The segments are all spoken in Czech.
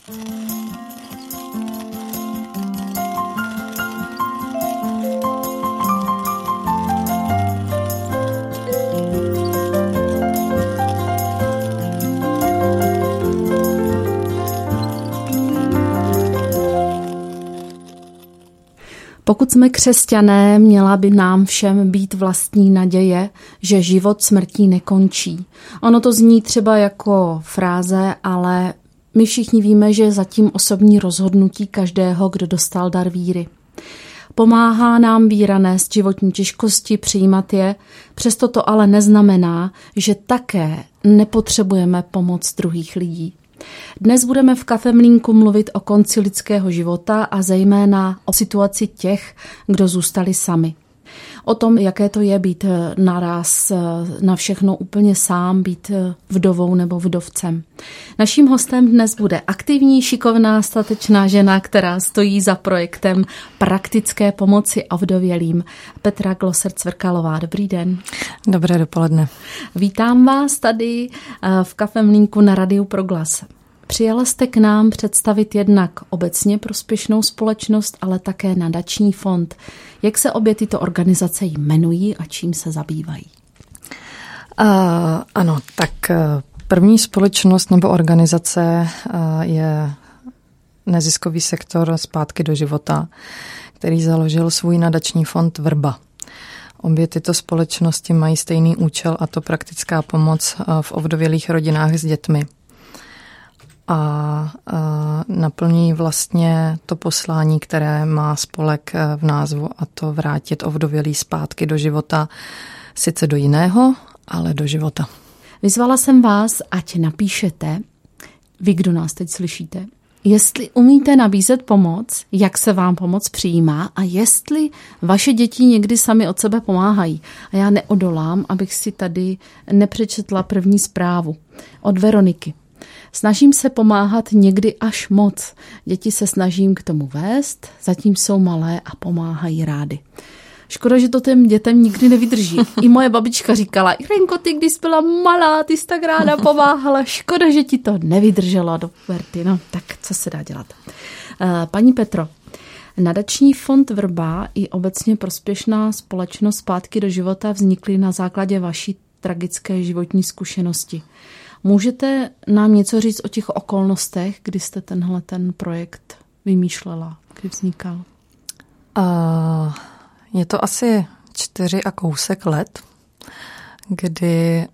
Pokud jsme křesťané, měla by nám všem být vlastní naděje, že život smrtí nekončí. Ono to zní třeba jako fráze, ale my všichni víme, že je zatím osobní rozhodnutí každého, kdo dostal dar víry. Pomáhá nám víra nést životní těžkosti, přijímat je, přesto to ale neznamená, že také nepotřebujeme pomoc druhých lidí. Dnes budeme v Kafe Mlýnku mluvit o konci lidského života a zejména o situaci těch, kdo zůstali sami. O tom, jaké to je být naraz na všechno úplně sám, být vdovou nebo vdovcem. Naším hostem dnes bude aktivní, šikovná, statečná žena, která stojí za projektem praktické pomoci ovdovělým. Petra Glosser-Cvrkalová. Dobrý den. Dobré dopoledne. Vítám vás tady v Kafe Mlýnku na Radiu Proglas. Přijela jste k nám představit jednak obecně prospěšnou společnost, ale také nadační fond. Jak se obě tyto organizace jmenují a čím se zabývají? Ano, tak první společnost nebo organizace je neziskový sektor Zpátky do života, který založil svůj nadační fond Vrba. Obě tyto společnosti mají stejný účel, a to praktická pomoc v ovdovělých rodinách s dětmi. A naplní vlastně to poslání, které má spolek v názvu, a to vrátit ovdovělý zpátky do života, sice do jiného, ale do života. Vyzvala jsem vás, ať napíšete, vy, kdo nás teď slyšíte, jestli umíte nabízet pomoc, jak se vám pomoc přijímá a jestli vaše děti někdy sami od sebe pomáhají. A já neodolám, abych si tady nepřečetla první zprávu od Veroniky. Snažím se pomáhat někdy až moc. Děti se snažím k tomu vést, zatím jsou malé a pomáhají rády. Škoda, že to těm dětem nikdy nevydrží. I moje babička říkala, Irenko, ty když byla malá, ty jsi tak ráda pomáhala. Škoda, že ti to nevydrželo do puberty. No, tak co se dá dělat? Paní Petro, nadační fond Vrba i obecně prospěšná společnost Zpátky do života vznikly na základě vaší tragické životní zkušenosti. Můžete nám něco říct o těch okolnostech, kdy jste ten projekt vymýšlela, kdy vznikal? Je to asi 4 a kousek let, kdy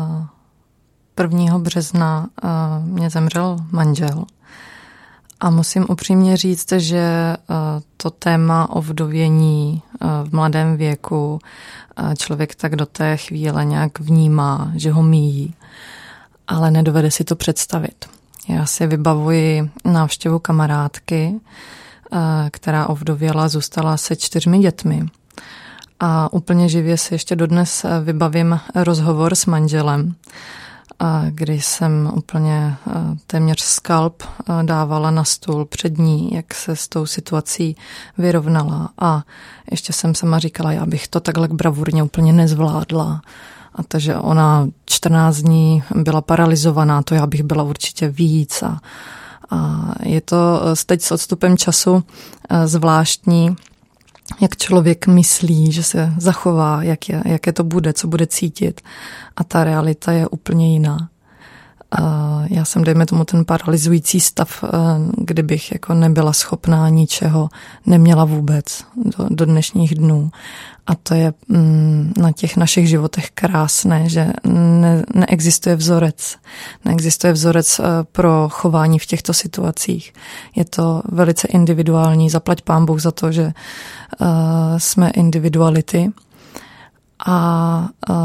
1. března mě zemřel manžel. A musím upřímně říct, že to téma ovdovění v mladém věku člověk tak do té chvíle nějak vnímá, že ho míjí, ale nedovede si to představit. Já si vybavuji návštěvu kamarádky, která ovdověla, zůstala se 4 dětmi. A úplně živě si ještě dodnes vybavím rozhovor s manželem, kdy jsem úplně téměř skalp dávala na stůl před ní, jak se s tou situací vyrovnala. A ještě jsem sama říkala, já bych to takhle bravurně úplně nezvládla. A takže ona 14 dní byla paralyzovaná, to já bych byla určitě víc. A je to teď s odstupem času zvláštní, jak člověk myslí, že se zachová, jaké to bude, co bude cítit. A ta realita je úplně jiná. Já jsem, dejme tomu, ten paralyzující stav, kdybych jako nebyla schopná ničeho, neměla vůbec do dnešních dnů. A to je na těch našich životech krásné, že neexistuje vzorec. Neexistuje vzorec pro chování v těchto situacích. Je to velice individuální. Zaplať pán Bůh za to, že jsme individuality. A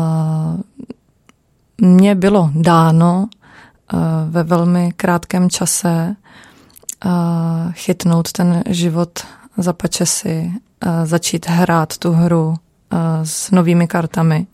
mně bylo dáno ve velmi krátkém čase chytnout ten život za pačesy, začít hrát tu hru s novými kartami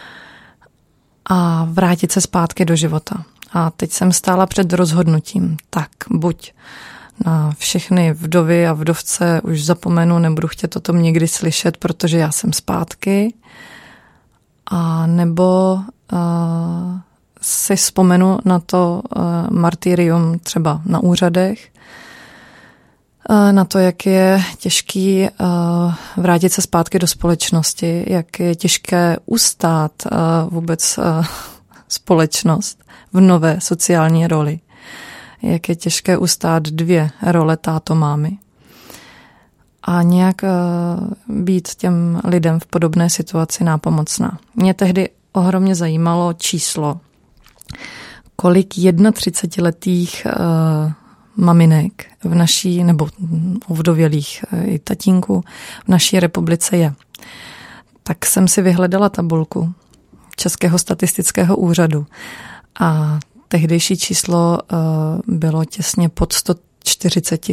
a vrátit se zpátky do života. A teď jsem stála před rozhodnutím. Tak buď na všechny vdovy a vdovce už zapomenu, nebudu chtět o tom nikdy slyšet, protože já jsem zpátky, a nebo si vzpomenu na to martyrium třeba na úřadech, na to, jak je těžký vrátit se zpátky do společnosti, jak je těžké ustát vůbec společnost v nové sociální roli, jak je těžké ustát 2 role táto mámy a nějak být těm lidem v podobné situaci nápomocná. Mě tehdy ohromně zajímalo číslo, kolik 31letých maminek v naší, nebo ovdovělých i tatínků v naší republice je. Tak jsem si vyhledala tabulku Českého statistického úřadu a tehdejší číslo bylo těsně pod 140.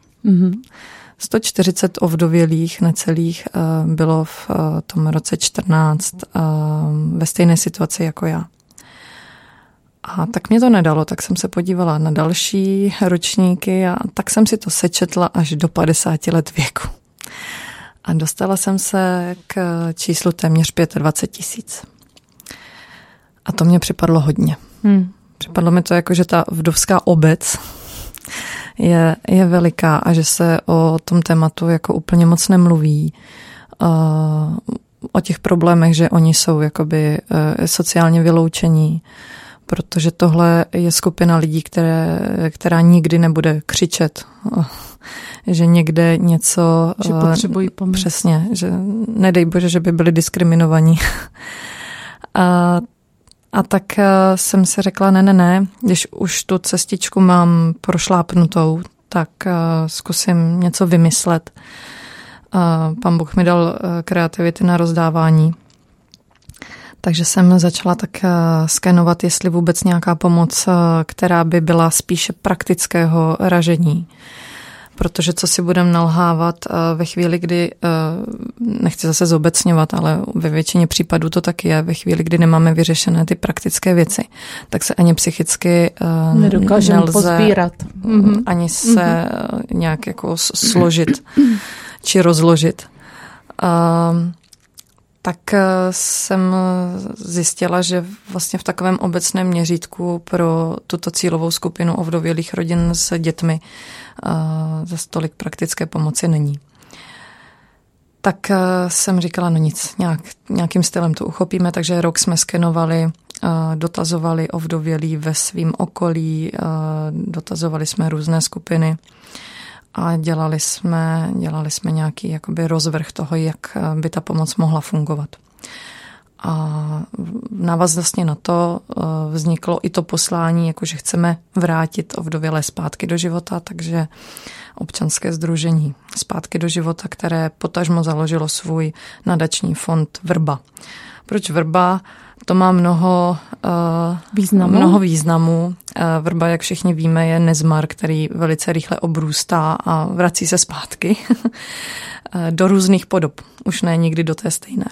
140 ovdovělých necelých bylo v tom roce 14 ve stejné situaci jako já. A tak mě to nedalo, tak jsem se podívala na další ročníky a tak jsem si to sečetla až do 50 let věku. A dostala jsem se k číslu téměř 25 000. A to mě připadlo hodně. Připadlo mi to jako, že ta vdovská obec je veliká a že se o tom tématu jako úplně moc nemluví. O těch problémech, že oni jsou jakoby sociálně vyloučení, protože tohle je skupina lidí, která nikdy nebude křičet, že někde něco... Že potřebují pomoc. Přesně, že nedej bože, že by byli diskriminovaní. A tak jsem si řekla, ne, když už tu cestičku mám prošlápnutou, tak zkusím něco vymyslet. Pán Bůh mi dal kreativity na rozdávání. Takže jsem začala tak skenovat, jestli vůbec nějaká pomoc, která by byla spíše praktického ražení. Protože co si budeme nalhávat ve chvíli, kdy, nechci zase zobecňovat, ale ve většině případů to tak je, ve chvíli, kdy nemáme vyřešené ty praktické věci, tak se ani psychicky nedokážeme pozbírat. Ani se nějak jako složit či rozložit. Tak jsem zjistila, že vlastně v takovém obecném měřítku pro tuto cílovou skupinu ovdovělých rodin s dětmi zase tolik praktické pomoci není. Tak jsem říkala, no nic, nějakým stylem to uchopíme, takže rok jsme skenovali, dotazovali ovdovělí ve svém okolí, dotazovali jsme různé skupiny a dělali jsme nějaký jakoby rozvrh toho, jak by ta pomoc mohla fungovat. A návazně na to vzniklo i to poslání, jakože chceme vrátit ovdovělé zpátky do života, takže občanské sdružení Zpátky do života, které potažmo založilo svůj nadační fond Vrba. Proč Vrba? To má mnoho významů. Vrba, jak všichni víme, je nezmar, který velice rychle obrůstá a vrací se zpátky do různých podob. Už ne nikdy do té stejné.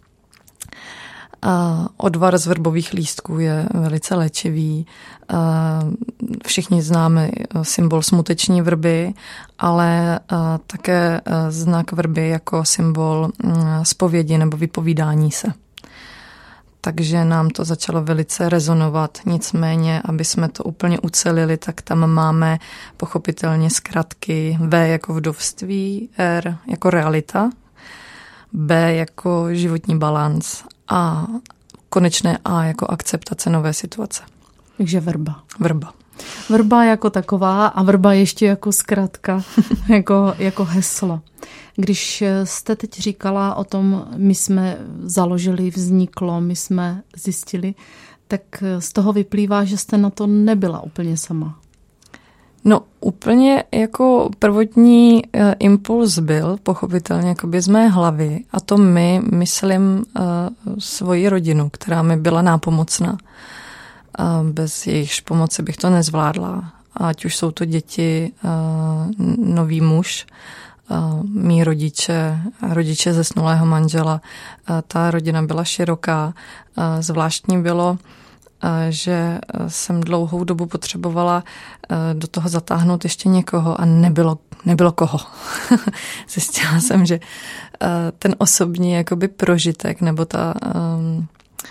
Odvar z vrbových lístků je velice léčivý. Všichni známe symbol smuteční vrby, ale také znak vrby jako symbol zpovědi nebo vypovídání se. Takže nám to začalo velice rezonovat. Nicméně, aby jsme to úplně ucelili, tak tam máme pochopitelně zkratky V jako vdovství, R jako realita, B jako životní balanc a konečné A jako akceptace nové situace. Takže vrba. Vrba. Vrba jako taková a vrba ještě jako zkratka, jako heslo. Když jste teď říkala o tom, my jsme založili, vzniklo, my jsme zjistili, tak z toho vyplývá, že jste na to nebyla úplně sama. No úplně jako prvotní impuls byl pochopitelně jakoby z mé hlavy a to myslím svoji rodinu, která mi byla nápomocná. Bez jejichž pomoci bych to nezvládla. Ať už jsou to děti, nový muž, mý rodiče zesnulého manžela. Ta rodina byla široká. Zvláštní bylo, že jsem dlouhou dobu potřebovala do toho zatáhnout ještě někoho a nebylo koho. Zjistila jsem, že ten osobní jakoby prožitek nebo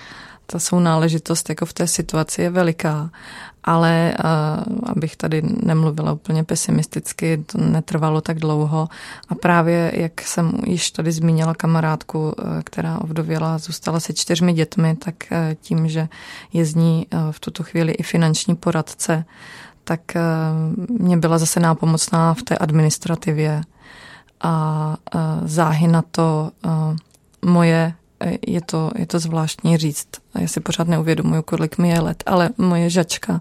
ta sounáležitost jako v té situaci je veliká, ale abych tady nemluvila úplně pesimisticky, to netrvalo tak dlouho a právě, jak jsem již tady zmínila kamarádku, která ovdověla, zůstala se 4 dětmi, tak tím, že je z ní v tuto chvíli i finanční poradce, tak mě byla zase nápomocná v té administrativě a záhy na to moje, je to zvláštní říct, já si pořád neuvědomuju, kolik mi je let, ale moje žačka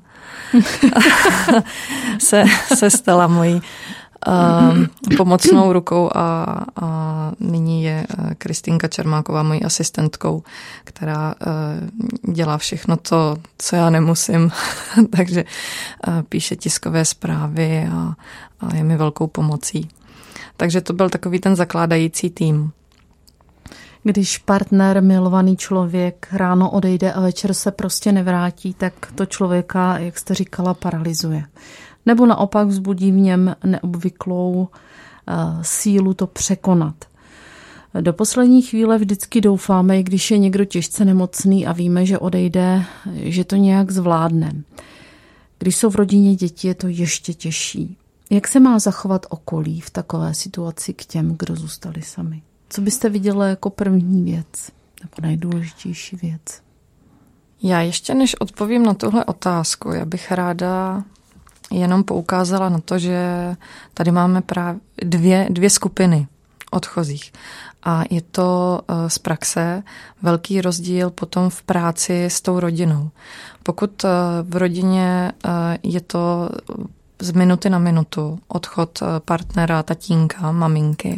se stala mojí pomocnou rukou a nyní je Kristýnka Čermáková mojí asistentkou, která dělá všechno to, co já nemusím, takže píše tiskové zprávy a je mi velkou pomocí. Takže to byl takový ten zakládající tým. Když partner, milovaný člověk ráno odejde a večer se prostě nevrátí, tak to člověka, jak jste říkala, paralyzuje. Nebo naopak vzbudí v něm neobvyklou sílu to překonat. Do poslední chvíle vždycky doufáme, i když je někdo těžce nemocný a víme, že odejde, že to nějak zvládne. Když jsou v rodině děti, je to ještě těžší. Jak se má zachovat okolí v takové situaci k těm, kdo zůstali sami? Co byste viděla jako první věc nebo nejdůležitější věc? Já ještě než odpovím na tuhle otázku, já bych ráda jenom poukázala na to, že tady máme právě dvě skupiny odchozích. A je to z praxe velký rozdíl potom v práci s tou rodinou. Pokud v rodině je to z minuty na minutu odchod partnera, tatínka, maminky,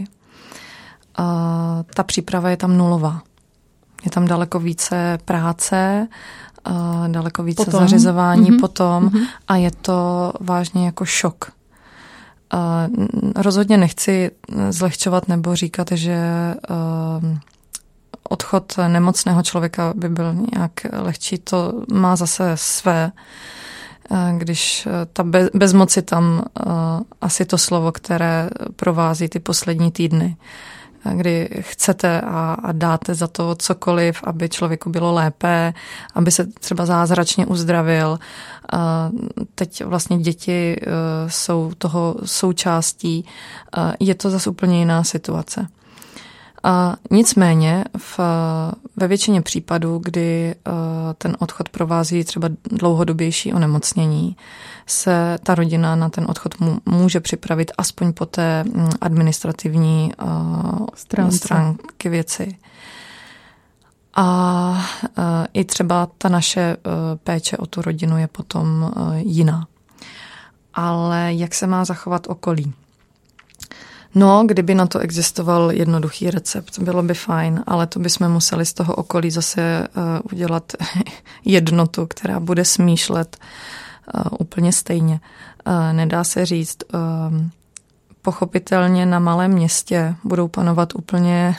ta příprava je tam nulová. Je tam daleko více práce, daleko více zařizování potom a je to vážně jako šok. Rozhodně nechci zlehčovat nebo říkat, že odchod nemocného člověka by byl nějak lehčí. To má zase své, když ta bezmoc je tam asi to slovo, které provází ty poslední týdny, kdy chcete a dáte za to cokoliv, aby člověku bylo lépe, aby se třeba zázračně uzdravil. Teď vlastně děti jsou toho součástí. Je to zase úplně jiná situace. Nicméně ve většině případů, kdy ten odchod provází třeba dlouhodobější onemocnění, se ta rodina na ten odchod může připravit aspoň po té administrativní stránky věci. A i třeba ta naše péče o tu rodinu je potom jiná. Ale jak se má zachovat okolí? No, kdyby na to existoval jednoduchý recept, bylo by fajn, ale to bychom museli z toho okolí zase udělat jednotu, která bude smýšlet úplně stejně. Nedá se říct, pochopitelně na malém městě budou panovat úplně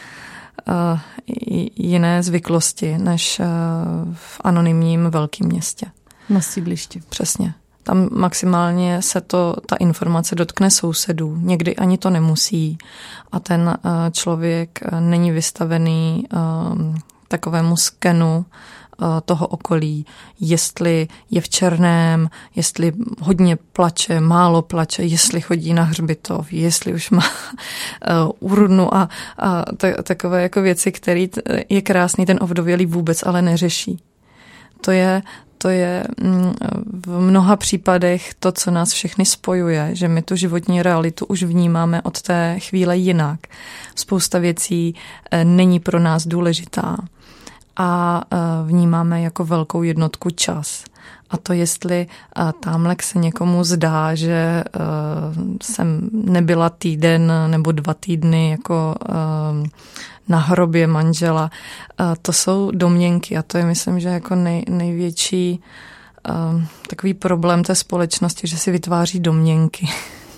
jiné zvyklosti než v anonymním velkém městě. Na sídlišti. Přesně. Tam maximálně se ta informace dotkne sousedů. Někdy ani to nemusí. A ten člověk není vystavený takovému skenu toho okolí, jestli je v černém, jestli hodně plače, málo plače, jestli chodí na hřbitov, jestli už má urnu a takové jako věci, které je krásný, ten ovdovělý vůbec ale neřeší. To je v mnoha případech to, co nás všechny spojuje, že my tu životní realitu už vnímáme od té chvíle jinak. Spousta věcí není pro nás důležitá a vnímáme jako velkou jednotku čas. A to, jestli tamhle se někomu zdá, že jsem nebyla týden nebo 2 týdny jako na hrobě manžela, to jsou domněnky a to je, myslím, že jako největší takový problém té společnosti, že si vytváří domněnky.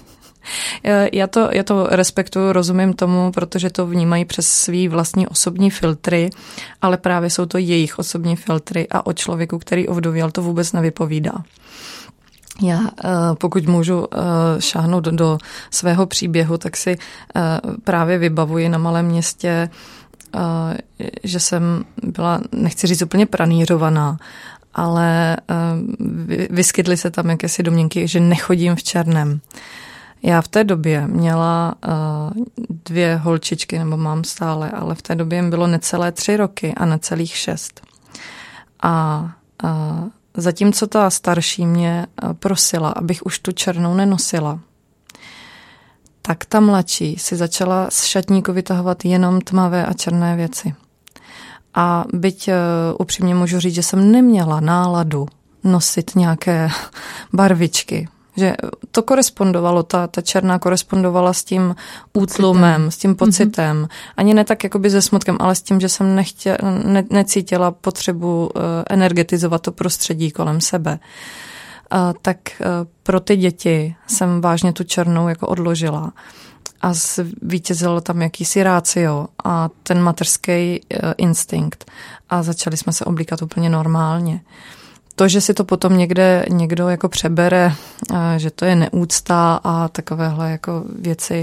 Já to respektuju, rozumím tomu, protože to vnímají přes svý vlastní osobní filtry, ale právě jsou to jejich osobní filtry a o člověku, který ovdověl, to vůbec nevypovídá. Já, pokud můžu šáhnout do svého příběhu, tak si právě vybavuji na malém městě že jsem byla, nechci říct úplně pranýřovaná, ale vyskytly se tam jakési domněnky, že nechodím v černém. Já v té době měla 2 holčičky, nebo mám stále, ale v té době jim bylo necelé 3 roky a necelých 6. A zatímco ta starší mě prosila, abych už tu černou nenosila, tak ta mladší si začala z šatníku vytahovat jenom tmavé a černé věci. A byť upřímně můžu říct, že jsem neměla náladu nosit nějaké barvičky, že to korespondovalo, ta černá korespondovala s tím útlumem, s tím pocitem. Ani ne tak jakoby se smutkem, ale s tím, že jsem necítila potřebu energetizovat to prostředí kolem sebe. Tak pro ty děti jsem vážně tu černou jako odložila. A vítězilo tam jakýsi rácio a ten mateřský instinkt. A začali jsme se oblíkat úplně normálně. To, že si to potom někdo jako přebere, že to je neúcta a takovéhle jako věci,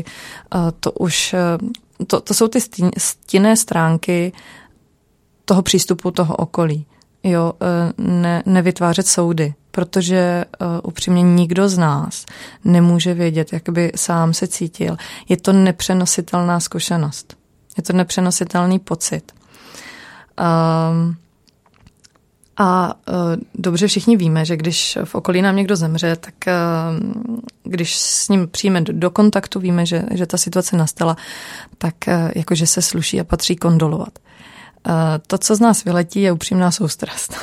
to jsou ty stinné stránky toho přístupu toho okolí. Jo, nevytvářet soudy, protože upřímně nikdo z nás nemůže vědět, jak by sám se cítil. Je to nepřenositelná zkušenost. Je to nepřenositelný pocit. Dobře všichni víme, že když v okolí nám někdo zemře, tak když s ním přijme do kontaktu, víme, že ta situace nastala, tak jakože se sluší a patří kondolovat. To, co z nás vyletí, je upřímná soustrast.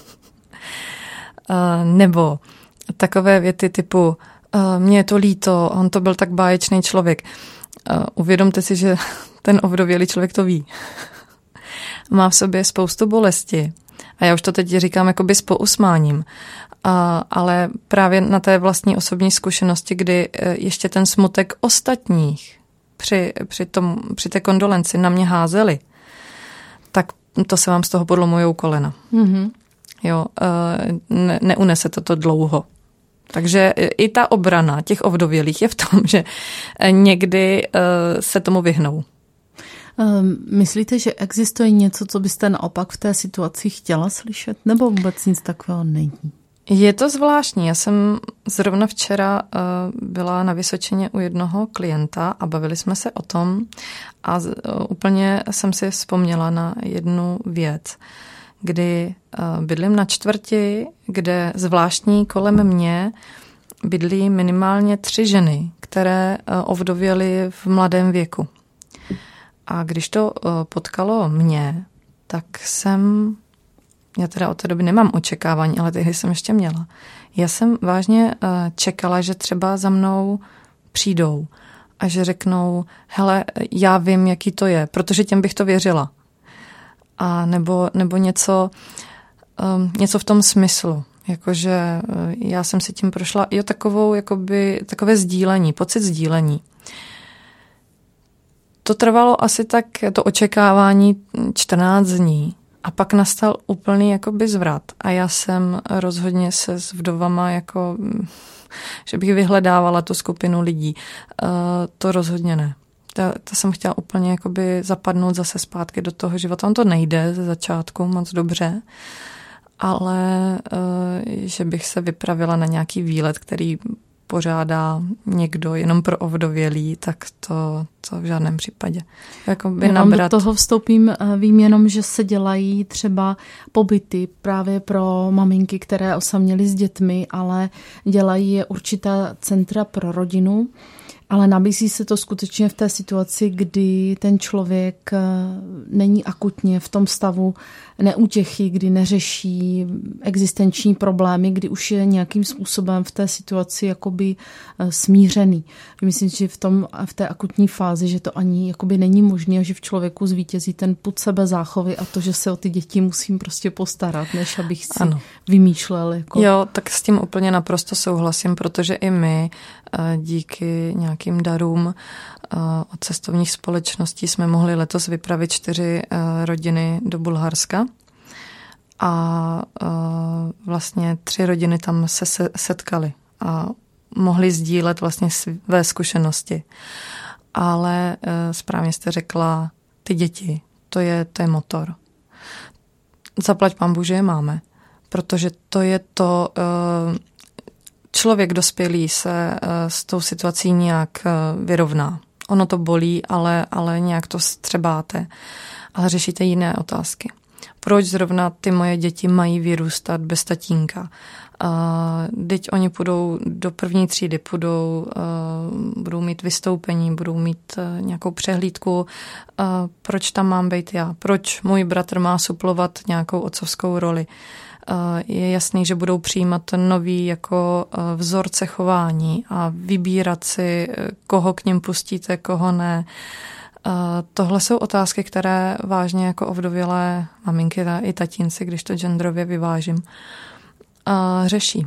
Nebo takové věty typu mně je to líto, on to byl tak báječný člověk. Uvědomte si, že ten ovdovělý člověk to ví. Má v sobě spoustu bolesti. A já už to teď říkám jakoby s pousmáním. Ale právě na té vlastní osobní zkušenosti, kdy ještě ten smutek ostatních při té kondolenci na mě házeli, tak to se vám z toho podlomujou kolena. Mm-hmm. Jo, neunese to dlouho. Takže i ta obrana těch ovdovělých je v tom, že někdy se tomu vyhnou. Myslíte, že existuje něco, co byste naopak v té situaci chtěla slyšet? Nebo vůbec nic takového není? Je to zvláštní. Já jsem zrovna včera byla na Vysočině u jednoho klienta a bavili jsme se o tom a úplně jsem si vzpomněla na jednu věc, kdy bydlím na čtvrti, kde zvláštní kolem mě bydlí minimálně 3 ženy, které ovdověly v mladém věku. A když to potkalo mě, tak já teda od té doby nemám očekávání, ale tehdy jsem ještě měla. Já jsem vážně čekala, že třeba za mnou přijdou a že řeknou, hele, já vím, jaký to je, protože těm bych to věřila. A nebo něco v tom smyslu, jakože já jsem si tím prošla, takové sdílení, pocit sdílení. To trvalo asi tak, to očekávání 14 dní a pak nastal úplný jakoby zvrat a já jsem rozhodně se s vdovama že bych vyhledávala tu skupinu lidí. To rozhodně ne. To jsem chtěla úplně jakoby zapadnout zase zpátky do toho života. On to nejde ze začátku moc dobře, ale že bych se vypravila na nějaký výlet, který pořádá někdo jenom pro ovdovělý, tak to v žádném případě. Do toho vstoupím, vím jenom, že se dělají třeba pobyty právě pro maminky, které osaměly s dětmi, ale dělají je určitá centra pro rodinu, ale nabízí se to skutečně v té situaci, kdy ten člověk není akutně v tom stavu neútěchy, kdy neřeší existenční problémy, kdy už je nějakým způsobem v té situaci jakoby smířený. Myslím, že v té akutní fázi, že to ani jakoby není možné, že v člověku zvítězí ten pud sebezáchovy a to, že se o ty děti musím prostě postarat, než abych si vymýšlel. Jo, tak s tím úplně naprosto souhlasím, protože i my díky nějakým darům od cestovních společností jsme mohli letos vypravit 4 rodiny do Bulharska a vlastně 3 rodiny tam se setkaly a mohli sdílet vlastně své zkušenosti. Ale správně jste řekla, ty děti, to je motor. Zaplať pánbůh, že je máme, protože to je to, člověk dospělý se s tou situací nějak vyrovná. Ono to bolí, ale nějak to střebáte, ale řešíte jiné otázky. Proč zrovna ty moje děti mají vyrůstat bez tatínka? Teď oni půjdou do 1. třídy, budou mít vystoupení, budou mít nějakou přehlídku. Proč tam mám být já? Proč můj bratr má suplovat nějakou otcovskou roli? Je jasný, že budou přijímat nový jako vzorce chování a vybírat si, koho k nim pustíte, koho ne. Tohle jsou otázky, které vážně jako ovdovělé maminky i tatínci, když to genderově vyvážím, řeší.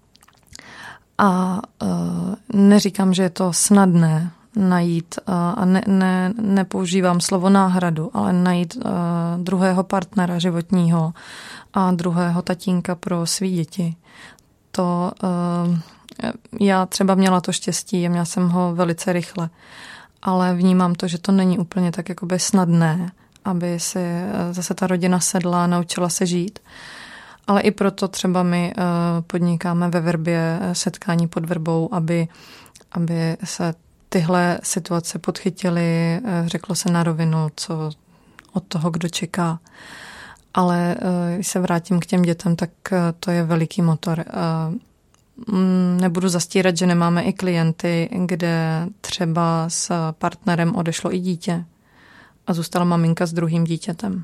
A neříkám, že je to snadné najít, a nepoužívám slovo náhradu, ale najít druhého partnera životního a druhého tatínka pro svý děti. To já třeba měla to štěstí a měla jsem ho velice rychle, ale vnímám to, že to není úplně tak jakoby snadné, aby si zase ta rodina sedla a naučila se žít. Ale i proto třeba my podnikáme ve Verbě setkání pod Verbou, aby se tyhle situace podchytily, řeklo se na rovinu, co od toho, kdo čeká. Ale když se vrátím k těm dětem, tak to je veliký motor. Nebudu zastírat, že nemáme i klienty, kde třeba s partnerem odešlo i dítě a zůstala maminka s druhým dítětem.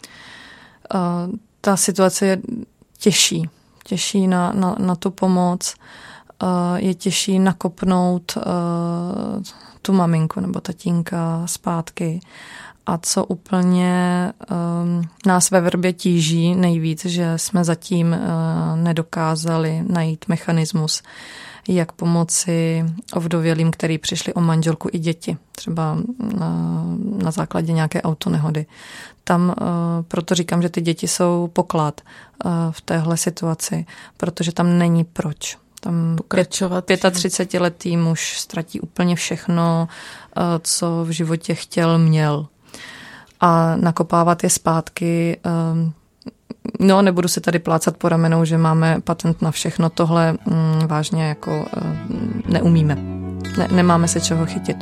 Ta situace je těžší na tu pomoc, je těžší nakopnout tu maminku nebo tatínka zpátky. A co úplně nás ve Verbě tíží nejvíc, že jsme zatím nedokázali najít mechanismus, jak pomoci ovdovělým, který přišli o manželku i děti, třeba na základě nějaké autonehody. Tam proto říkám, že ty děti jsou poklad v téhle situaci, protože tam není proč. Tam 35letý muž ztratí úplně všechno, co v životě chtěl, měl. A nakopávat je zpátky, nebudu se tady plácat po ramenou, že máme patent na všechno, tohle vážně jako neumíme. Nemáme se čeho chytit.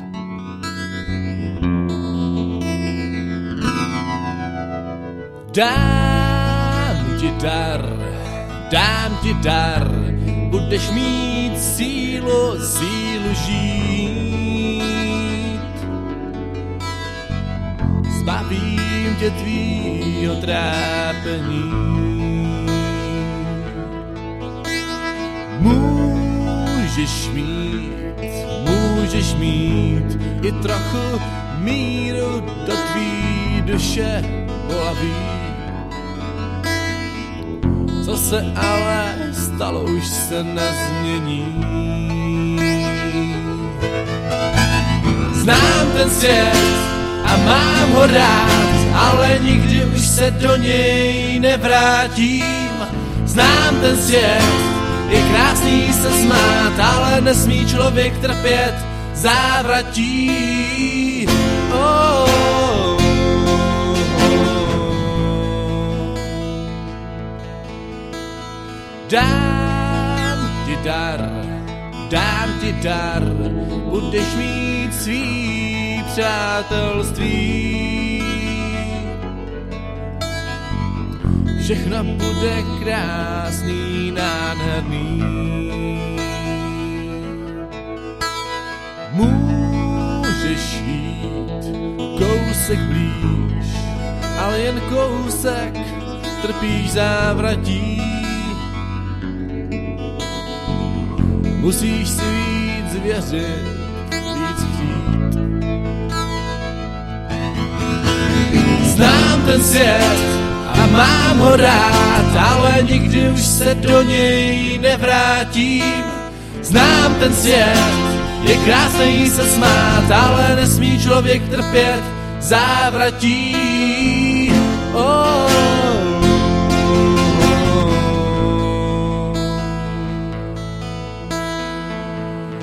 Dám ti dar, budeš mít sílu žít. Zbavím tě tvýho trápení. Můžeš mít i trochu míru do tvý duše bolavý. Co se ale stalo, už se nezmění. Znám ten svět a mám ho rád, ale nikdy už se do něj nevrátím. Znám ten svět, je krásný se smát, ale nesmí člověk trpět závratí. Dám ti dar, budeš mít svý přátelství. Všechno bude krásný, nádherný. Můžeš jít kousek blíž, ale jen kousek, trpíš závratí. Musíš si víc věřit, víc chtít. Znám ten svět a mám ho rád, ale nikdy už se do něj nevrátím. Znám ten svět, je krásný se smát, ale nesmí člověk trpět závratí.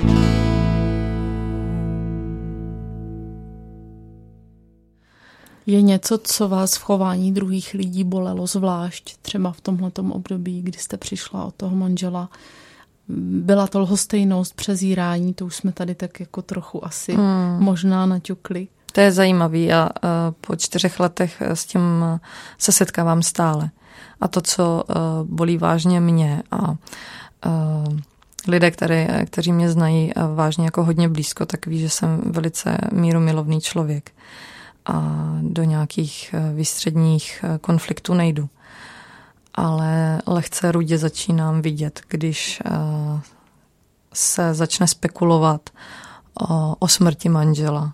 Je Je něco, co vás v chování druhých lidí bolelo zvlášť, třeba v tomhletom období, kdy jste přišla od toho manžela? Byla to lhostejnost, přezírání, to už jsme tady tak jako trochu asi možná naťukli. To je zajímavý a po 4 letech s tím se setkávám stále. A to, co bolí vážně mě a lidé, kteří mě znají vážně jako hodně blízko, tak ví, že jsem velice mírumilovný člověk a do nějakých výstředních konfliktů nejdu. Ale lehce rudě začínám vidět, když se začne spekulovat o smrti manžela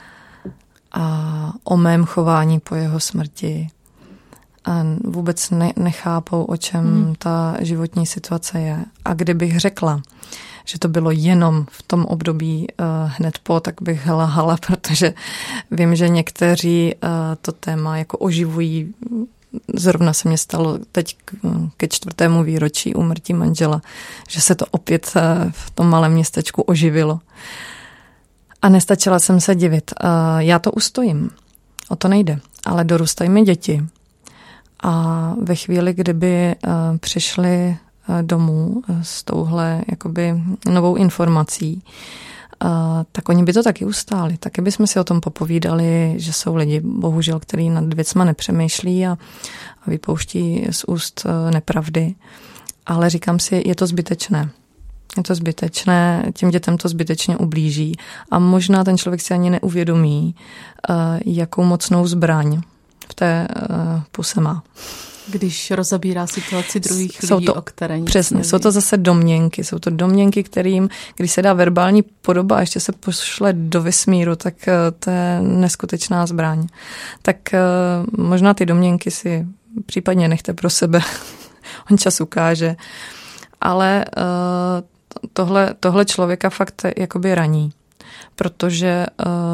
a o mém chování po jeho smrti. A vůbec nechápou, o čem ta životní situace je. A kdybych řekla, že to bylo jenom v tom období hned po, tak bych lhala, protože vím, že někteří to téma jako oživují. Zrovna se mě stalo teď ke 4. výročí úmrtí manžela, že se to opět v tom malém městečku oživilo. A nestačila jsem se divit. Já to ustojím, o to nejde, ale dorůstají mi děti. A ve chvíli, kdyby přišli domů s touhle jakoby novou informací, tak oni by to taky ustáli. Taky bychom si o tom popovídali, že jsou lidi, bohužel, kteří nad věcma nepřemýšlí a vypouští z úst nepravdy. Ale říkám si, je to zbytečné. Je to zbytečné, těm dětem to zbytečně ublíží. A možná ten člověk si ani neuvědomí, jakou mocnou zbraň v té puse má. Když rozabírá situaci druhých lidí, o které nic přesně, neví. jsou to zase domněnky. Jsou to domněnky, kterým, když se dá verbální podoba a ještě se pošle do vesmíru, tak to je neskutečná zbraň. Tak možná ty domněnky si případně nechte pro sebe. On čas ukáže. Ale tohle člověka fakt jakoby raní. Protože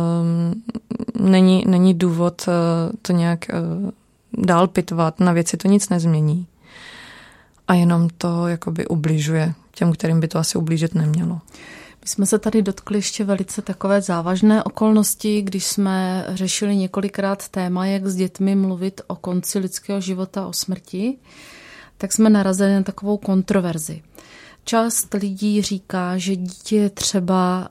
není důvod to nějak dál pitvat, na věci to nic nezmění. A jenom to jakoby ubližuje těm, kterým by to asi ublížit nemělo. My jsme se tady dotkli ještě velice takové závažné okolnosti, když jsme řešili několikrát téma, jak s dětmi mluvit o konci lidského života, o smrti, tak jsme narazili na takovou kontroverzi. Část lidí říká, že dítě je třeba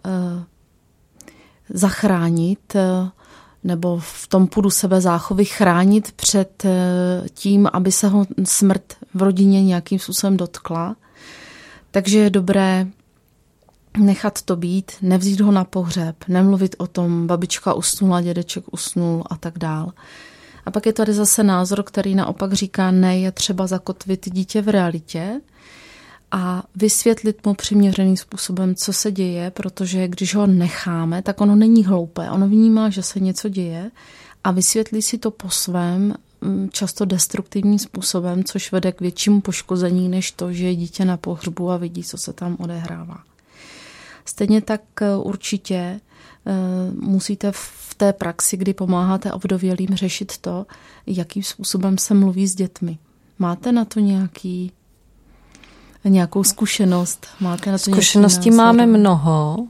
zachránit nebo v tom půdu sebezáchovy chránit před tím, aby se ho smrt v rodině nějakým způsobem dotkla. Takže je dobré nechat to být, nevzít ho na pohřeb, nemluvit o tom, babička usnula, dědeček usnul a tak dál. A pak je tady zase názor, který naopak říká, ne, je třeba zakotvit dítě v realitě a vysvětlit mu přiměřeným způsobem, co se děje, protože když ho necháme, tak ono není hloupé. Ono vnímá, že se něco děje a vysvětlí si to po svém, často destruktivním způsobem, což vede k většímu poškození, než to, že je dítě na pohřbu a vidí, co se tam odehrává. Stejně tak určitě musíte v té praxi, kdy pomáháte ovdovělým, řešit to, jakým způsobem se mluví s dětmi. Máte na to nějakou zkušenost? Máte na to zkušeností máme mnoho.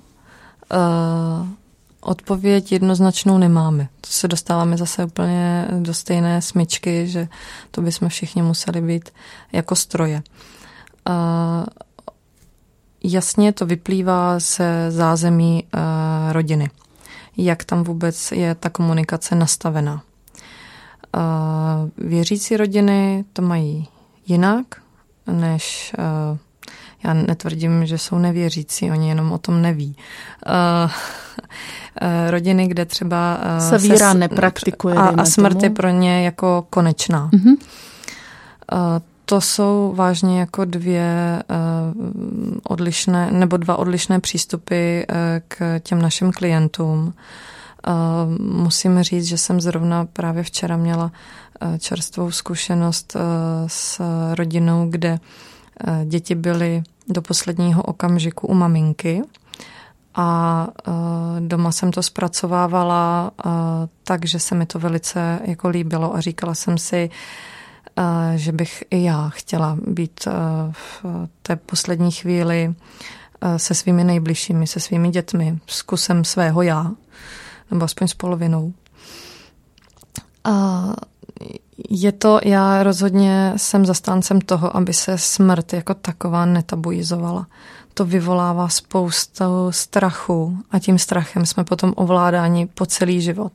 Odpověď jednoznačnou nemáme. To se dostáváme zase úplně do stejné smyčky, že to bychom všichni museli být jako stroje. Jasně to vyplývá ze zázemí rodiny. Jak tam vůbec je ta komunikace nastavená. Věřící rodiny to mají jinak, než já netvrdím, že jsou nevěřící, oni jenom o tom neví. Rodiny, kde třeba se víra nepraktikuje. A smrt je pro ně jako konečná. Mm-hmm. To jsou vážně jako dva odlišné přístupy k těm našim klientům. Musím říct, že jsem zrovna právě včera měla čerstvou zkušenost s rodinou, kde děti byly do posledního okamžiku u maminky a doma jsem to zpracovávala, takže se mi to velice jako líbilo a říkala jsem si, že bych i já chtěla být v té poslední chvíli se svými nejbližšími, se svými dětmi, s kusem svého já, nebo aspoň s polovinou. Já rozhodně jsem zastáncem toho, aby se smrt jako taková netabuizovala. To vyvolává spoustu strachu a tím strachem jsme potom ovládáni po celý život.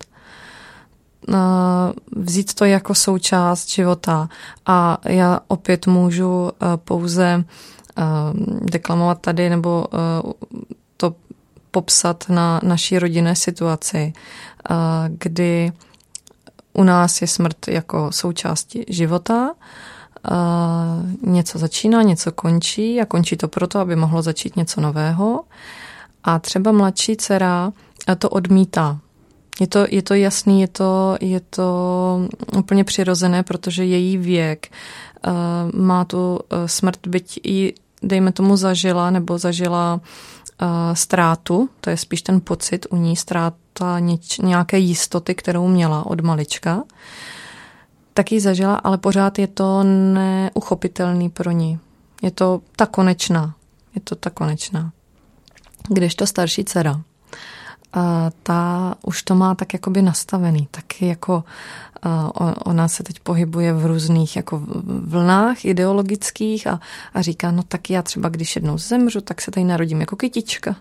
Vzít to jako součást života a já opět můžu pouze deklamovat tady nebo to popsat na naší rodinné situaci, kdy u nás je smrt jako součástí života. Něco začíná, něco končí a končí to proto, aby mohlo začít něco nového. A třeba mladší dcera to odmítá. Je to jasný, je to úplně přirozené, protože její věk má tu smrt, byť i dejme tomu zažila ztrátu, to je spíš ten pocit u ní, ztráta nějaké jistoty, kterou měla od malička, tak ji zažila, ale pořád je to neuchopitelný pro ní. Je to ta konečná. Kdežto starší dcera, ta už to má tak jakoby nastavený, taky jako ona se teď pohybuje v různých jako vlnách ideologických a říká, no tak já třeba když jednou zemřu, tak se tady narodím jako kytička.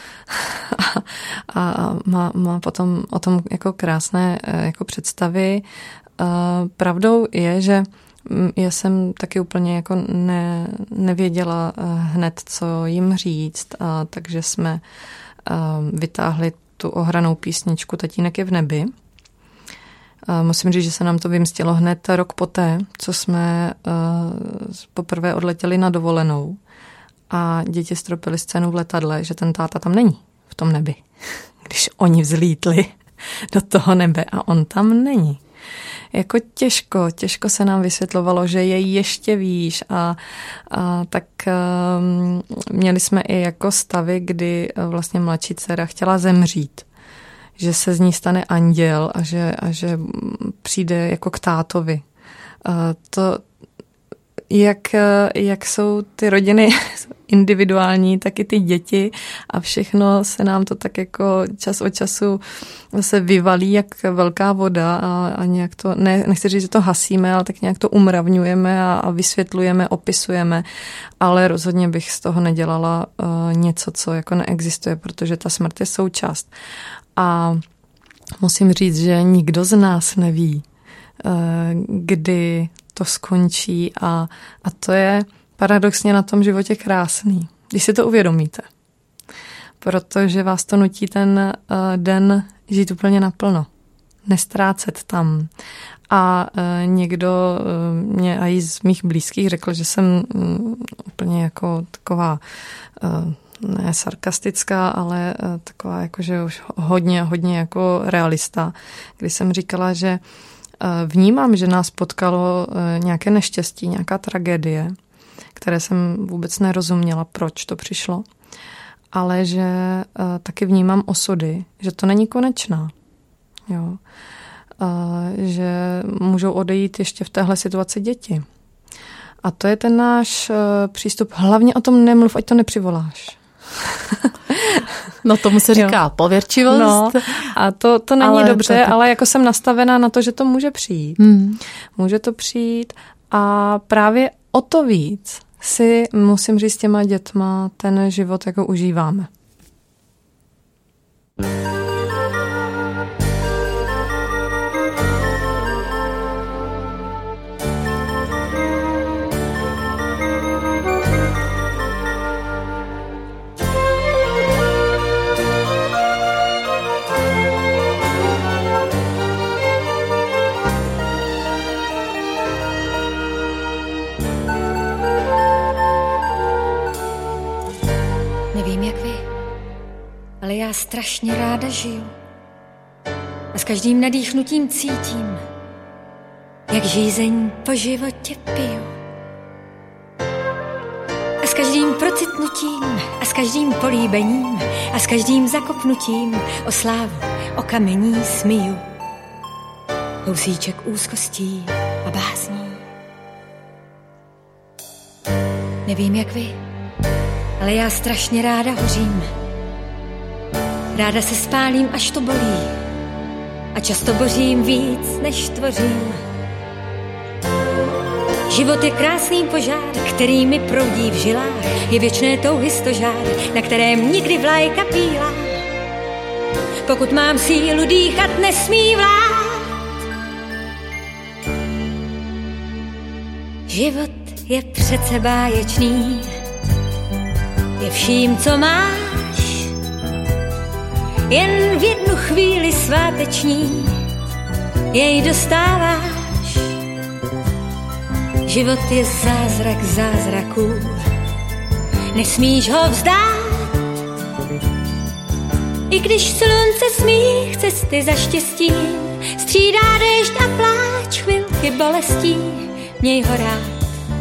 a má potom o tom jako krásné jako představy. Pravdou je, že já jsem taky úplně jako nevěděla hned, co jim říct, takže jsme vytáhli tu ohranou písničku Tatínek je v nebi. Musím říct, že se nám to vymstilo hned rok poté, co jsme poprvé odletěli na dovolenou a děti stropili scénu v letadle, že ten táta tam není v tom nebi. Když oni vzlítli do toho nebe a on tam není. Jako těžko se nám vysvětlovalo, že je ještě výš a tak měli jsme i jako stavy, kdy vlastně mladší dcera chtěla zemřít. Že se z ní stane anděl a že přijde jako k tátovi. To, jak jsou ty rodiny individuální, tak i ty děti a všechno se nám to tak jako čas od času zase vyvalí jak velká voda a nějak to, nechci říct, že to hasíme, ale tak nějak to umravňujeme a vysvětlujeme, opisujeme, ale rozhodně bych z toho nedělala něco, co jako neexistuje, protože ta smrt je součást. A musím říct, že nikdo z nás neví, kdy to skončí a to je paradoxně na tom životě krásný, když si to uvědomíte. Protože vás to nutí ten den žít úplně naplno, nestrácet tam. A někdo mě i z mých blízkých řekl, že jsem úplně jako taková ne sarkastická, ale taková jakože už hodně jako realista, když jsem říkala, že vnímám, že nás potkalo nějaké neštěstí, nějaká tragédie, které jsem vůbec nerozuměla, proč to přišlo, ale že taky vnímám osudy, že to není konečná. Jo. Že můžou odejít ještě v téhle situaci děti. A to je ten náš přístup. Hlavně o tom nemluv, ať to nepřivoláš. No tomu se říká pověrčivost. No, a to není ale dobře, ale jako jsem nastavená na to, že to může přijít. Může to přijít a právě o to víc si, musím říct, s těma dětma ten život jako užíváme. Nevím, jak vy, ale já strašně ráda žiju. A s každým nadýchnutím cítím, jak žízeň po životě piju. A s každým procitnutím, a s každým políbením, a s každým zakopnutím o slávu, o kamení smiju. Housíček úzkostí a bázní. Nevím, jak vy, ale já strašně ráda hořím. Ráda se spálím, až to bolí. a často bořím víc, než tvořím. Život je krásný požár, který mi proudí v žilách, je věčné touhy stožár, na kterém nikdy vlajka pílá. Pokud mám sílu dýchat, nesmí vlád. Život je přece báječný, je vším, co máš, jen v jednu chvíli sváteční jej dostáváš. Život je zázrak zázraků, nesmíš ho vzdát. I když slunce smích cesty za štěstím, střídá déšť a pláč, chvilky bolestí, měj ho rád.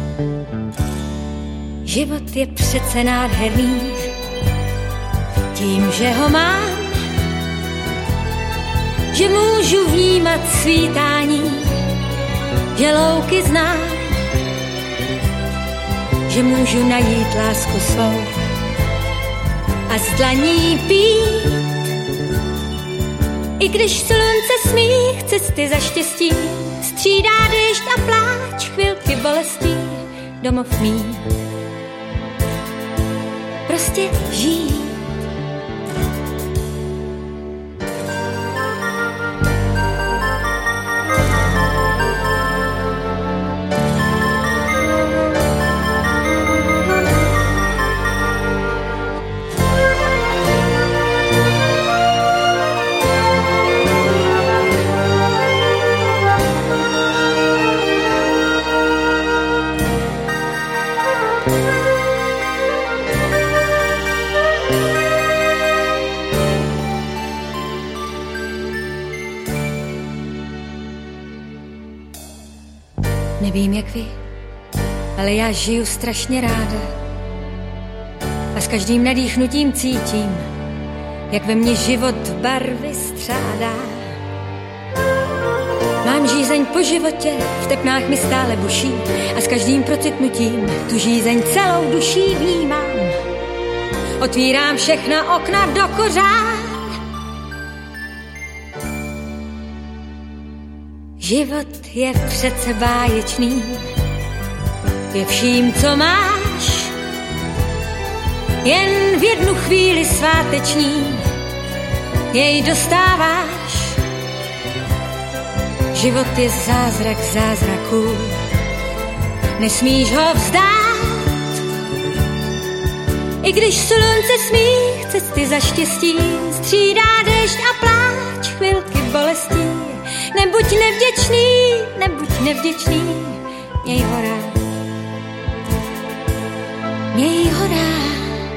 Život je přece nádherný, tím, že ho mám, že můžu vnímat svítání, že louky znám, že můžu najít lásku svou a z dlaní pít. I když slunce smích cesty za štěstí, střídá déšť a pláč, chvilky bolestí, domov mý. Prostě žít. Nevím, jak vy, ale já žiju strašně ráda a s každým nadýchnutím cítím, jak ve mně život barvy střádá. Mám žízeň po životě, v tepnách mi stále buší a s každým procitnutím tu žízeň celou duší vnímám. Otvírám všechna okna do kořán. Život je přece báječný, je vším, co máš, jen v jednu chvíli sváteční jej dostáváš. Život je zázrak zázraků, nesmíš ho vzdát. I když slunce smích cesty za štěstí, střídá déšť a pláč, chvilky bolestí. Nebuď nevděčný, měj ho rád. Měj ho rád.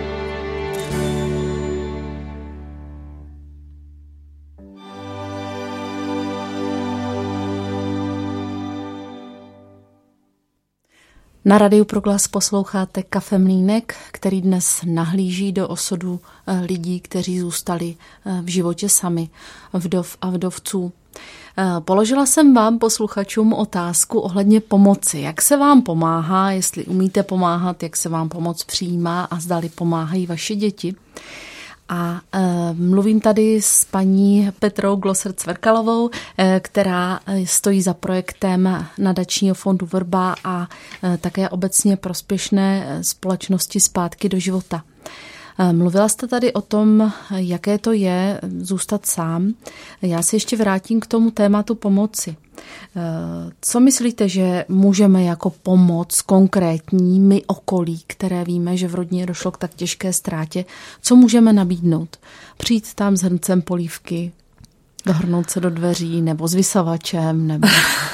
Na Radiu Proglas posloucháte Kafe Mlýnek, který dnes nahlíží do osudu lidí, kteří zůstali v životě sami, vdov a vdovců. Položila jsem vám, posluchačům, otázku ohledně pomoci. Jak se vám pomáhá, jestli umíte pomáhat, jak se vám pomoc přijímá a zdali pomáhají vaše děti. A mluvím tady s paní Petrou Glosser-Cverkalovou, která stojí za projektem Nadačního fondu Vrba a také obecně prospěšné společnosti Zpátky do života. Mluvila jste tady o tom, jaké to je zůstat sám. Já se ještě vrátím k tomu tématu pomoci. Co myslíte, že můžeme jako pomoc konkrétní my okolí, které víme, že v rodině došlo k tak těžké ztrátě, co můžeme nabídnout? Přijít tam s hrncem polívky, dohrnout se do dveří nebo s vysavačem? Nebo...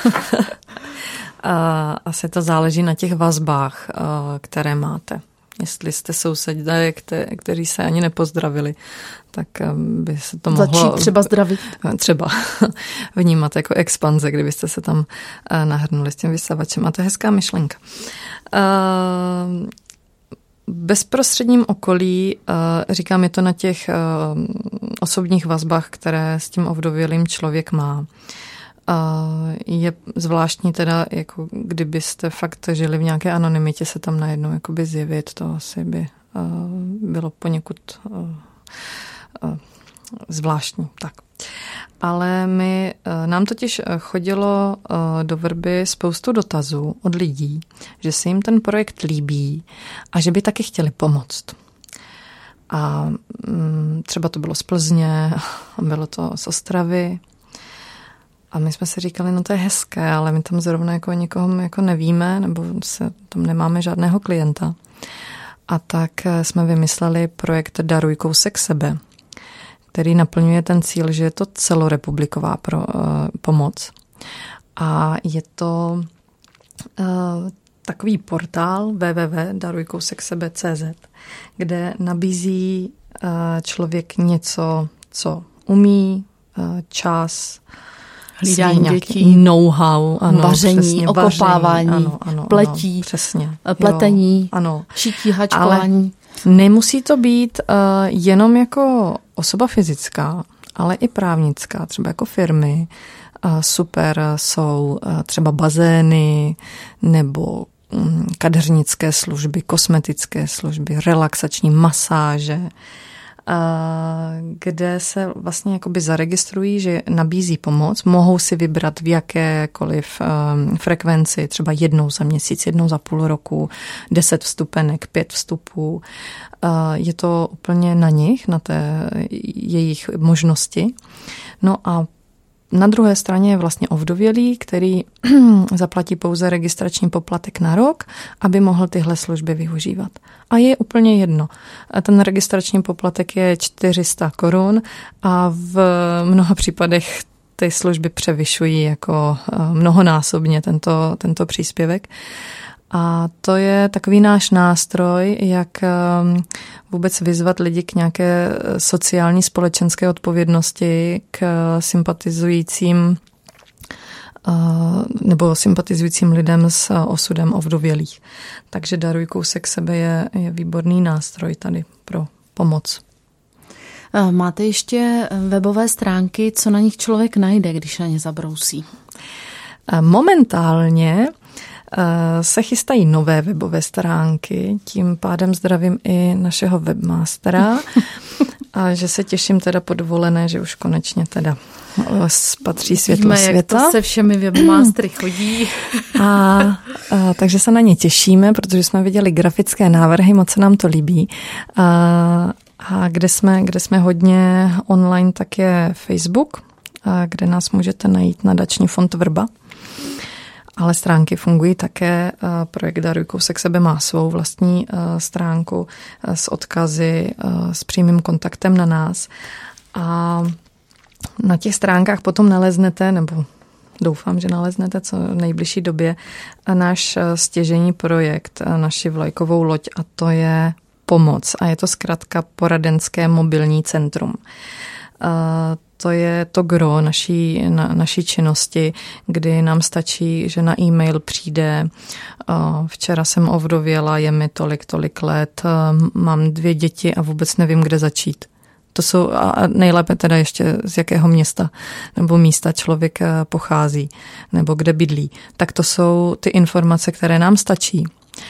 Asi to záleží na těch vazbách, které máte. Jestli jste sousedé, kteří se ani nepozdravili, tak by se to mohlo... Začít třeba zdravit. Třeba vnímat jako expanze, kdybyste se tam nahrnuli s tím vysavačem. A to je hezká myšlenka. Bezprostředním okolí, říkám, je to na těch osobních vazbách, které s tím ovdovělým člověk má. Je zvláštní teda, jako kdybyste fakt žili v nějaké anonymitě, se tam najednou jakoby zjevit, to asi by bylo poněkud zvláštní. Tak. Ale nám totiž chodilo do Vrby spoustu dotazů od lidí, že se jim ten projekt líbí a že by taky chtěli pomoct. A třeba to bylo z Plzně, bylo to z Ostravy. A my jsme si říkali, no to je hezké, ale my tam zrovna jako nikoho jako nevíme, nebo tam nemáme žádného klienta. A tak jsme vymysleli projekt Daruj kousek sebe, který naplňuje ten cíl, že je to celorepubliková pomoc. A je to takový portál www.darujkouseksebe.cz, kde nabízí člověk něco, co umí, čas, hlídání dětí, know-how, vaření, okopávání, pletí, přesně, pletení, šití, hačkování. Ale nemusí to být jenom jako osoba fyzická, ale i právnická, třeba jako firmy. Super jsou třeba bazény nebo kadeřnické služby, kosmetické služby, relaxační masáže, kde se vlastně jakoby zaregistrují, že nabízí pomoc, mohou si vybrat v jakékoliv frekvenci, třeba jednou za měsíc, jednou za půl roku, 10 vstupenek, 5 vstupů. Je to úplně na nich, na té jejich možnosti. No a na druhé straně je vlastně ovdovělý, který zaplatí pouze registrační poplatek na rok, aby mohl tyhle služby využívat. A je úplně jedno. Ten registrační poplatek je 400 korun a v mnoha případech ty služby převyšují jako mnohonásobně tento příspěvek. A to je takový náš nástroj, jak vůbec vyzvat lidi k nějaké sociální společenské odpovědnosti, k sympatizujícím nebo sympatizujícím lidem s osudem ovdovělých. Takže Daruj kousek sebe je výborný nástroj tady pro pomoc. Máte ještě webové stránky, co na nich člověk najde, když na ně zabrousí? Momentálně se chystají nové webové stránky, tím pádem zdravím i našeho webmastera a že se těším teda po dovolené, že už konečně teda spatří světlo světa. Jak to se všemi webmastery chodí. Takže se na ně těšíme, protože jsme viděli grafické návrhy, moc se nám to líbí. A kde jsme hodně online, tak je Facebook, kde nás můžete najít Nadační fond Vrba. Ale stránky fungují také. Projekt Daruj kousek sebe má svou vlastní stránku s odkazy, s přímým kontaktem na nás. A na těch stránkách potom naleznete, nebo doufám, že naleznete co v nejbližší době, náš stěžejní projekt, naši vlajkovou loď, a to je pomoc. A je to zkrátka poradenské mobilní centrum. To je to gro naší činnosti, kdy nám stačí, že na e-mail přijde: včera jsem ovdověla, je mi tolik let, mám 2 děti a vůbec nevím, kde začít. To jsou, a nejlépe teda ještě z jakého města nebo místa člověk pochází, nebo kde bydlí. Tak to jsou ty informace, které nám stačí.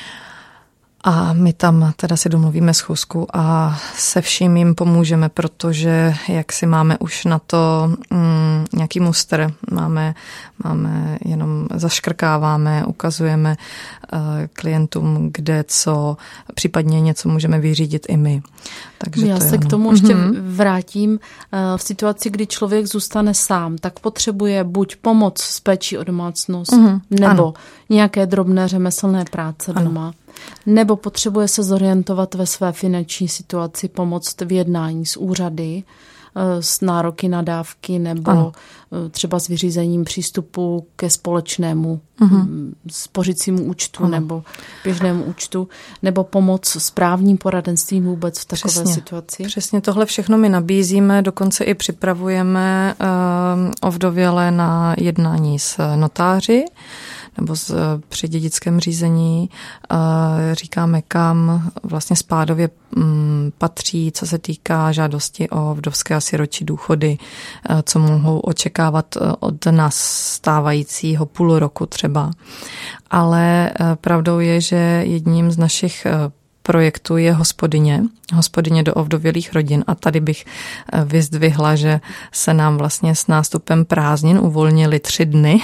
A my tam teda si domluvíme schůzku a se vším jim pomůžeme, protože jak si máme už na to nějaký mustr, máme jenom zaškrkáváme, ukazujeme klientům, kde co, případně něco můžeme vyřídit i my. Takže já se k tomu ještě vrátím. V situaci, kdy člověk zůstane sám, tak potřebuje buď pomoc s péčí o domácnost, nebo nějaké drobné řemeslné práce doma. Nebo potřebuje se zorientovat ve své finanční situaci, pomoct v jednání s úřady, s nároky na dávky, nebo třeba s vyřízením přístupu ke společnému spořicímu účtu nebo běžnému účtu, nebo pomoc s právním poradenstvím vůbec v takové situaci. Přesně tohle všechno my nabízíme, dokonce i připravujeme ovdovělé na jednání s notáři, nebo při dědickém řízení. Říkáme, kam vlastně spádově patří, co se týká žádosti o vdovské a sirotčí důchody, co mohou očekávat od nás stávajícího půl roku třeba. Ale pravdou je, že jedním z našich projektu je hospodyně do ovdovělých rodin. A tady bych vyzdvihla, že se nám vlastně s nástupem prázdnin uvolnily 3 dny,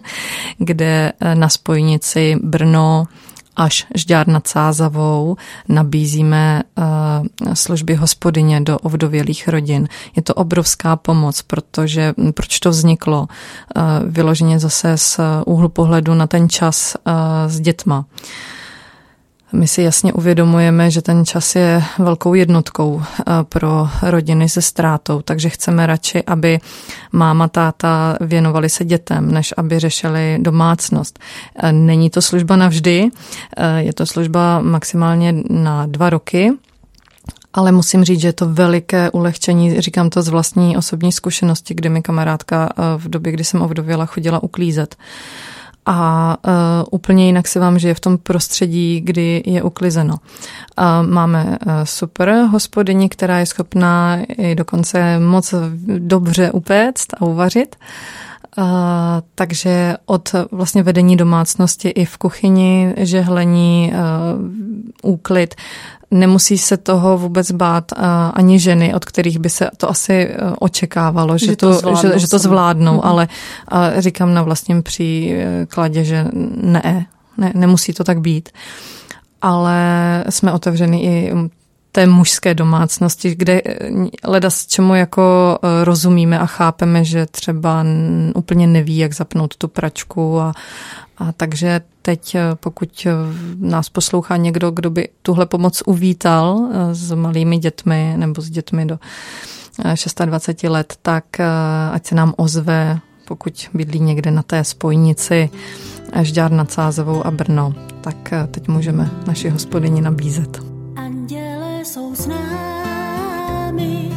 kde na spojnici Brno až Žďár nad Sázavou nabízíme služby hospodyně do ovdovělých rodin. Je to obrovská pomoc, protože proč to vzniklo? Vyloženě zase z úhlu pohledu na ten čas s dětma. My si jasně uvědomujeme, že ten čas je velkou jednotkou pro rodiny se ztrátou, takže chceme radši, aby máma, táta věnovali se dětem, než aby řešili domácnost. Není to služba navždy, je to služba maximálně na 2 roky, ale musím říct, že je to veliké ulehčení, říkám to z vlastní osobní zkušenosti, kdy mi kamarádka v době, kdy jsem ovdověla, chodila uklízet. A úplně jinak se vám žije v tom prostředí, kdy je uklizeno. Máme super hospodyni, která je schopná i dokonce moc dobře upéct a uvařit. Takže od vlastně vedení domácnosti i v kuchyni, žehlení, úklid, nemusí se toho vůbec bát ani ženy, od kterých by se to asi očekávalo, že to zvládnou, ale říkám na vlastním příkladě, že nemusí to tak být. Ale jsme otevřeni i té mužské domácnosti, kde ledas čemu jako rozumíme a chápeme, že třeba úplně neví, jak zapnout tu pračku a takže teď, pokud nás poslouchá někdo, kdo by tuhle pomoc uvítal s malými dětmi nebo s dětmi do 26 let, tak ať se nám ozve, pokud bydlí někde na té spojnici Žďár nad Sázavou a Brno, tak teď můžeme naši hospodyni nabízet. Anděle jsou s námi,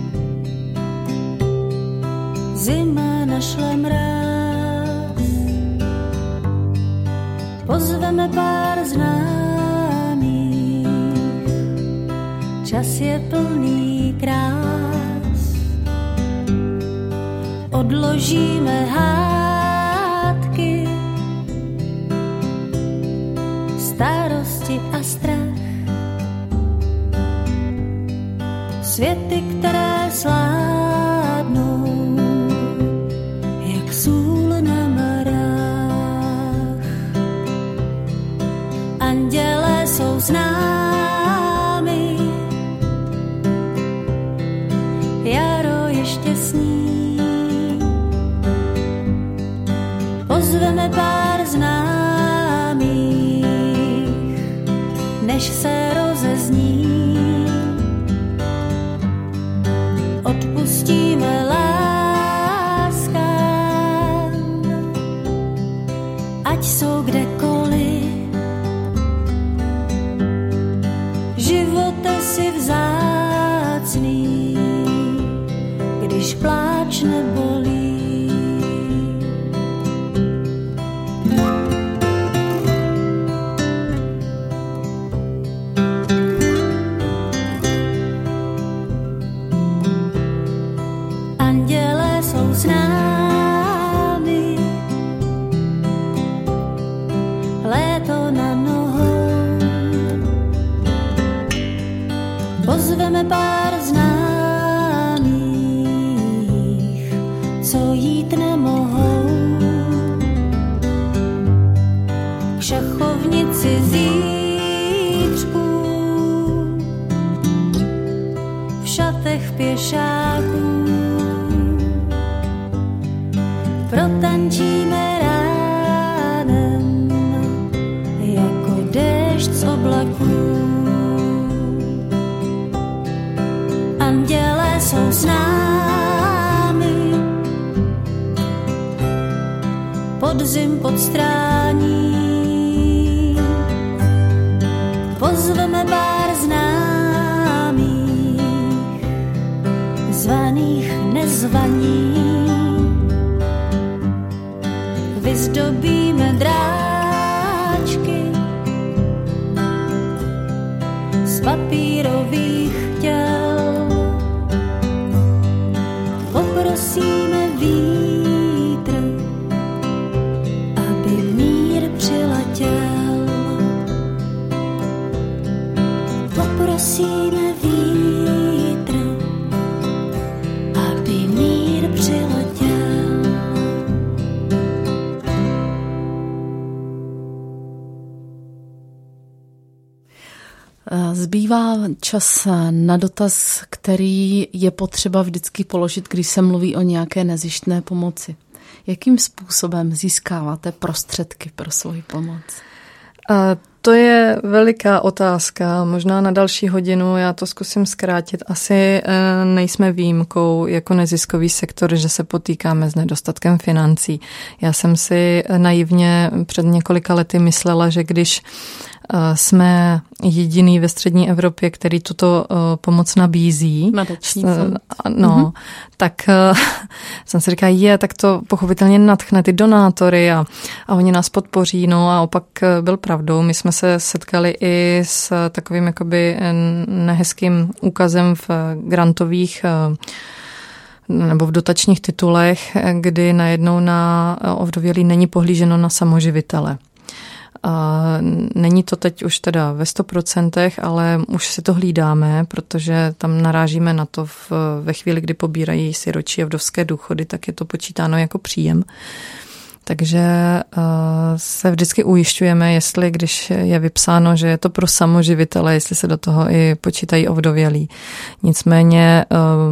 zima našle mráz, pozveme pár známých, čas je plný krás, odložíme hádky, starosti a strach, světy, které sládnou, jak sůl na marách. Anděle jsou s námi, jaro ještě sní, pozveme pár známých, než se rozezní. Odpustíme láskám, ať jsou kdekoliv. Živote si vzácný, když pláč nebolí. S námi, léto na nohou, pozveme pár známých, co jít nemohou, k šachovnici zítřků, v šatech pěšáků. Protančíme ránem jako déšť z oblaků. Anděle jsou s námi, podzim podstrání, pozveme pár známých, zvaných nezvaných. Vyzdobíme dráčky z papírových těl, poprosíme vítr, aby mír přiletěl. prosíme vítr, aby mír přiletěl. Zbývá čas na dotaz, který je potřeba vždycky položit, když se mluví o nějaké nezištné pomoci. Jakým způsobem získáváte prostředky pro svoji pomoc? To je veliká otázka, možná na další hodinu, já to zkusím zkrátit. Asi nejsme výjimkou jako neziskový sektor, že se potýkáme s nedostatkem financí. Já jsem si naivně před několika lety myslela, že když jsme jediný ve střední Evropě, který tuto pomoc nabízí. Nadační fond. No, tak jsem si říkala, tak to pochopitelně nadchne ty donátory a oni nás podpoří, no a opak byl pravdou. My jsme se setkali i s takovým jakoby nehezkým úkazem v grantových nebo v dotačních titulech, kdy najednou na ovdovělí není pohlíženo na samoživitele. Není to teď už teda ve 100%, ale už si to hlídáme, protože tam narážíme na to ve chvíli, kdy pobírají siročí a vdovské důchody, tak je to počítáno jako příjem. Takže se vždycky ujišťujeme, jestli když je vypsáno, že je to pro samoživitele, jestli se do toho i počítají ovdovělí. Nicméně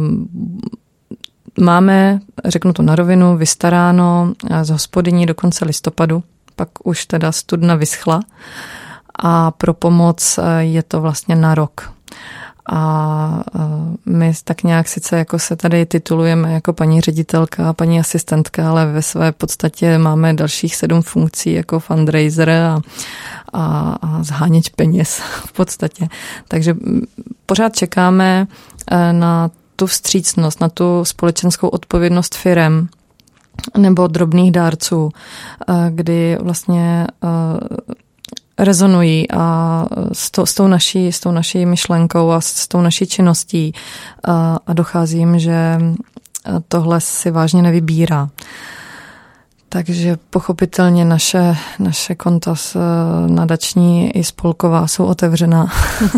máme, řeknu to na rovinu, vystaráno z hospodyní do konce listopadu, pak už teda studna vyschla a pro pomoc je to vlastně na rok. A my tak nějak sice jako se tady titulujeme jako paní ředitelka, paní asistentka, ale ve své podstatě máme dalších 7 funkcí jako fundraiser a zháněč peněz v podstatě. Takže pořád čekáme na tu vstřícnost, na tu společenskou odpovědnost firem nebo drobných dárců, kdy vlastně rezonují a s tou naší myšlenkou a s tou naší činností a dochází jim, že tohle si vážně nevybírá. Takže pochopitelně naše konta nadační i spolková jsou otevřená.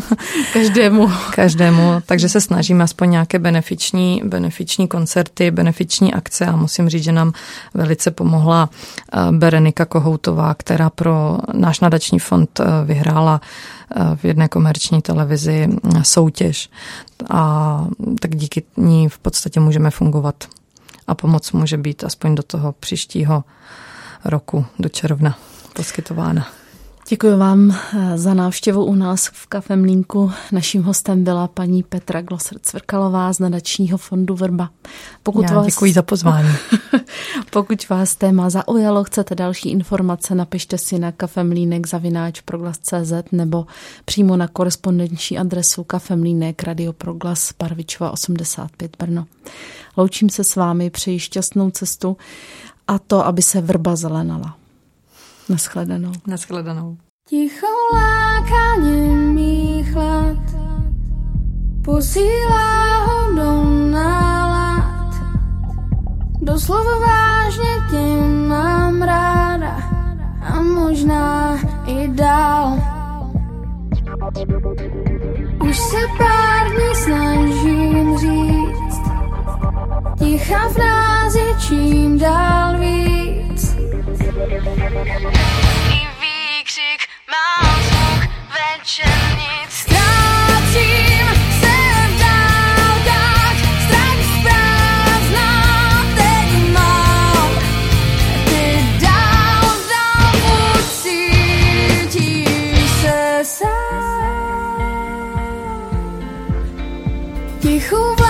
Každému. Takže se snažíme aspoň nějaké benefiční koncerty, benefiční akce a musím říct, že nám velice pomohla Berenika Kohoutová, která pro náš nadační fond vyhrála v jedné komerční televizi soutěž. A tak díky ní v podstatě můžeme fungovat. A pomoc může být aspoň do toho příštího roku, do června, poskytována. Děkuji vám za návštěvu u nás v Kafe Mlýnku. Naším hostem byla paní Petra Glosser-Cvrkalová z nadačního fondu Vrba. Děkuji za pozvání. Pokud vás téma zaujalo, chcete další informace, napište si na kafemlínek@proglas.cz nebo přímo na korespondenční adresu Kafemlínek, Radio Proglas, Parvičova 85 Brno. Loučím se s vámi, přeji šťastnou cestu a to, aby se Vrba zelenala. Naschledanou. Naschledanou. Ticho lákaně mých lat posílá ho do nálad. Doslova vážně tě mám ráda a možná i dál. Už se pár dní snažím říct, ticha fráze čím dál víc. I výkřik mám zvuk večernic. Ztrácím se v dálkách, strach z prázdna teď mám. Ty dál ucítíš se sám. Tichou